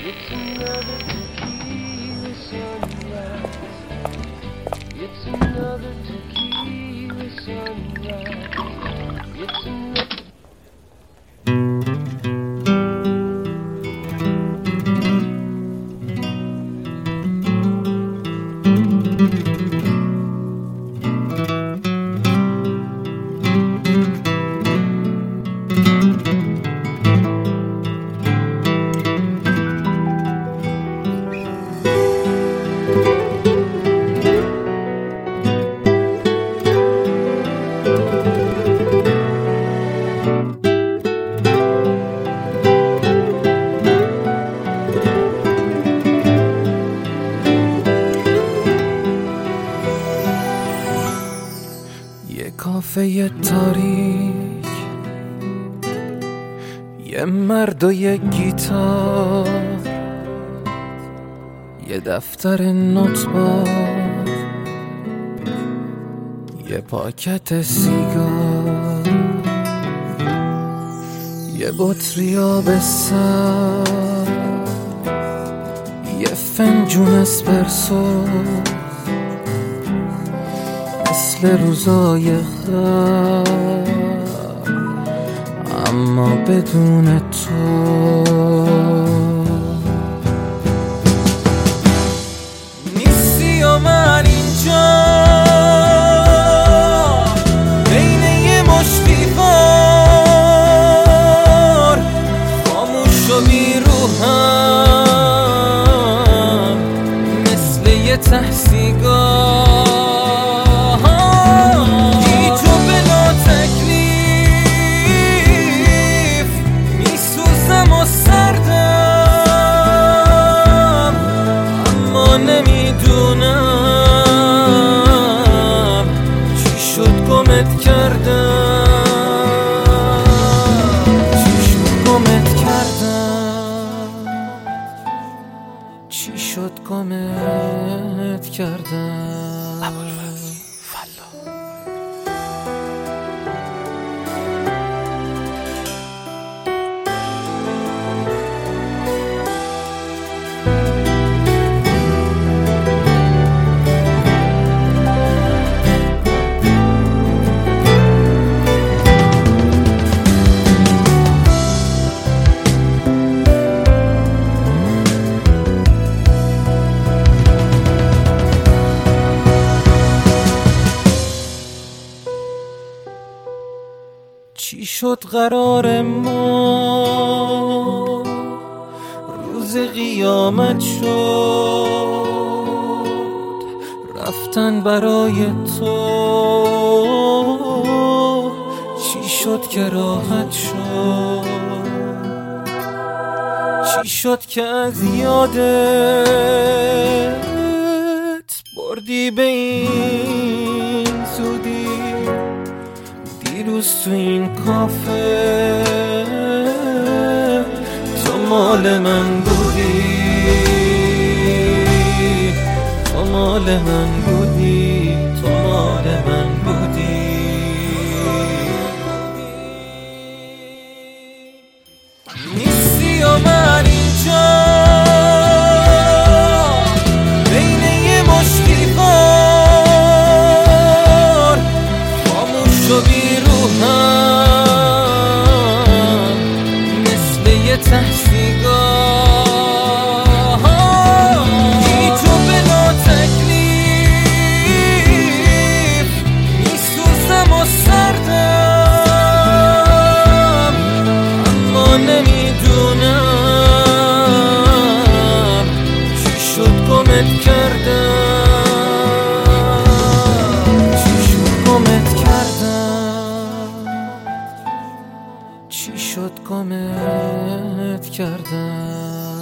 کافه تاریک، یه مرد و یه گیتار، یه دفتر نوت‌بار، یه پاکت سیگار، یه بطری آب سر، یه فنجون اسپرسو، مثل روزای قبل اما بدون تو. نیستی و من اینجا بین یه مشتی بار، خاموش و بیروحم مثل یه ته سیگار. نمیدونم چی شد گمت کردم، چی شد گمت کردم، چی شد گمت کردم. ابوالفضل فلا. چی شد قرار ما روز قیامت شد، رفتن برای تو چی شد که راحت شد، چی شد که از یادت بردی به این زودی. دیروز تو این کافه تو مال من بودی، تو مال من بودی، تو مال من بودی. نیستی و من اینجا بین یه مشتی بار، خاموش و بیروحم مثل یه ته سیگار. بی تو بلا تکلیف میسوزم و سردم، اما نمیدونم چی شد گمت کردم، چی شد گمت کردم، چی شد گمت کردم.